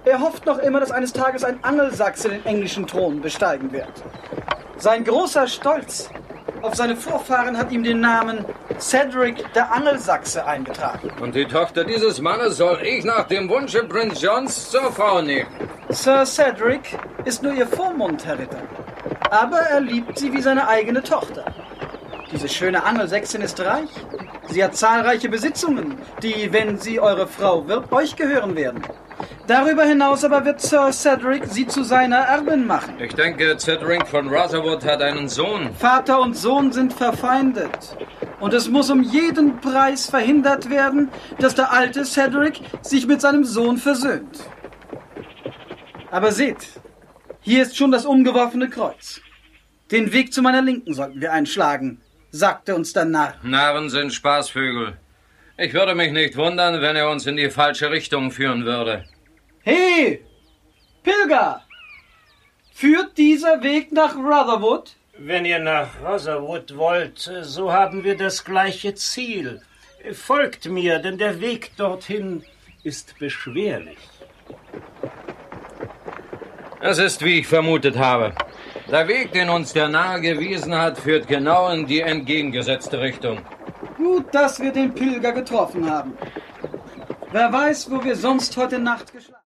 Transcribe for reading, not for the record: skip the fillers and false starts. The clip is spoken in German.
Er hofft noch immer, dass eines Tages ein Angelsachse den englischen Thron besteigen wird. Sein großer Stolz auf seine Vorfahren hat ihm den Namen Cedric der Angelsachse eingetragen. Und die Tochter dieses Mannes soll ich nach dem Wunsche Prinz Johns zur Frau nehmen. Sir Cedric ist nur ihr Vormund, Herr Ritter. Aber er liebt sie wie seine eigene Tochter. Diese schöne Angelsächsin ist reich. Sie hat zahlreiche Besitzungen, die, wenn sie eure Frau wird, euch gehören werden. Darüber hinaus aber wird Sir Cedric sie zu seiner Erbin machen. Ich denke, Cedric von Rotherwood hat einen Sohn. Vater und Sohn sind verfeindet. Und es muss um jeden Preis verhindert werden, dass der alte Cedric sich mit seinem Sohn versöhnt. Aber seht, hier ist schon das umgeworfene Kreuz. Den Weg zu meiner Linken sollten wir einschlagen, sagte uns der Narr. Narren sind Spaßvögel. Ich würde mich nicht wundern, wenn er uns in die falsche Richtung führen würde. Hey, Pilger! Führt dieser Weg nach Rotherwood? Wenn ihr nach Rotherwood wollt, so haben wir das gleiche Ziel. Folgt mir, denn der Weg dorthin ist beschwerlich. Es ist, wie ich vermutet habe. Der Weg, den uns der Narr gewiesen hat, führt genau in die entgegengesetzte Richtung. Gut, dass wir den Pilger getroffen haben. Wer weiß, wo wir sonst heute Nacht geschlafen haben.